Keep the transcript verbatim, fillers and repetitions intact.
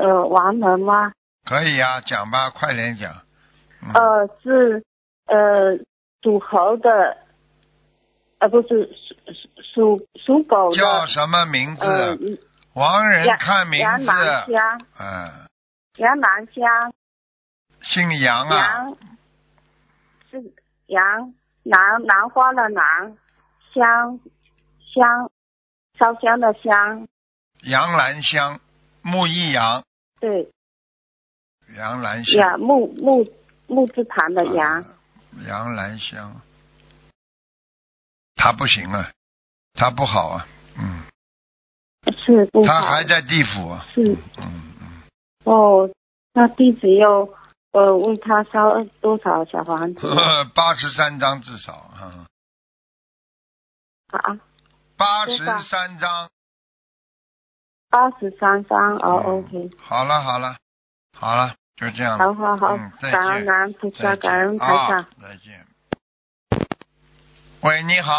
呃亡人吗？ 可以呀、啊，讲吧，快点讲。嗯、 呃，是呃属猴的，呃不是属属属狗的。 叫什么名字？ 呃， 亡人看名字。 杨南香。 嗯。 杨南香。 姓杨啊。 杨是杨兰兰花的兰，香香烧香的香。 杨兰香，木易杨。 对。 杨兰香。 呀，木木木字旁的杨。 啊、杨兰香。他不行啊，他不好啊，嗯。 是不好。 他还在地府啊。 是。 嗯嗯。 哦，那弟子要呃为他烧多少小房子？ 八十三张至少啊。 啊。 八十三张。 八十三张哦、 嗯、 ，OK。 好了好了好了，就这样。 好好好， 嗯，再见。 感恩感恩菩萨，感恩台长。 再见。喂，你好。